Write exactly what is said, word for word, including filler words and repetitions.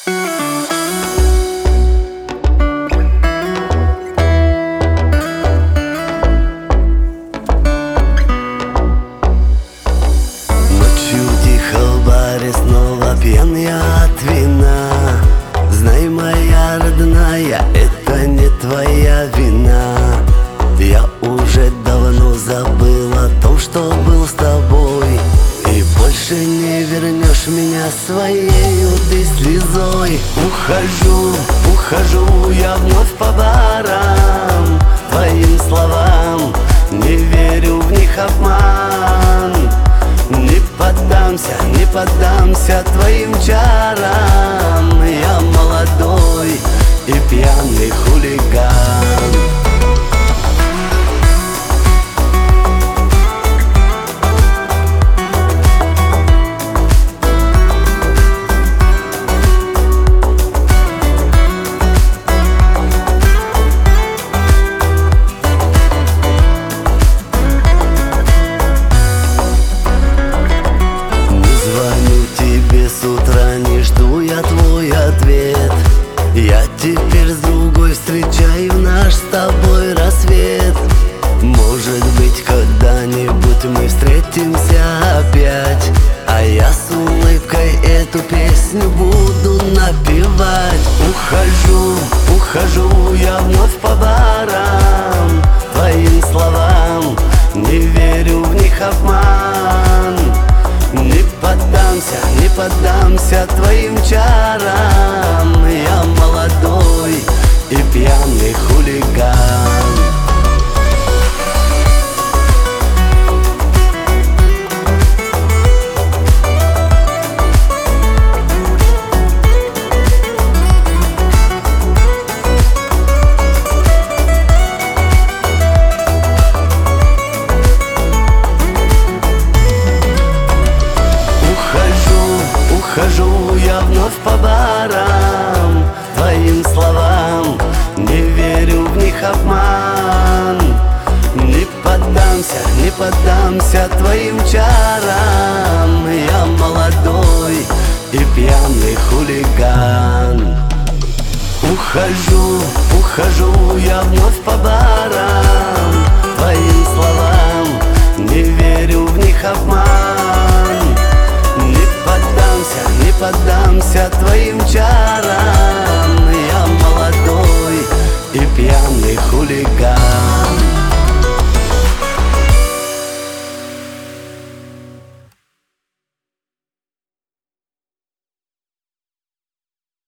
Снова пьян я от вина. Знай, моя родная, это не твоя вина. Я уже давно забыл о том, что был с тобой, и больше не вернешь меня своей ты слезой. Ухожу, ухожу я вновь по барам, твоим словам, не верю в них обман. Не поддамся, не поддамся твоим чарам. Я молодой и пьяный хулиган. Я теперь с другой встречаю наш с тобой рассвет. Может быть, когда-нибудь мы встретимся опять, а я с улыбкой эту песню буду напевать. Ухожу, ухожу я вновь по барам, твоим словам, не верю в них обман. Не поддамся, не поддамся твоим чарам. Я молодой и пьяный хулиган. Ухожу я вновь по барам, твоим словам, не верю в них обман. Не поддамся, не поддамся твоим чарам. Я молодой и пьяный хулиган. Ухожу, ухожу я вновь по барам, твоим словам, не верю в них обман. Не поддамся твоим чарам. Я молодой и пьяный хулиган.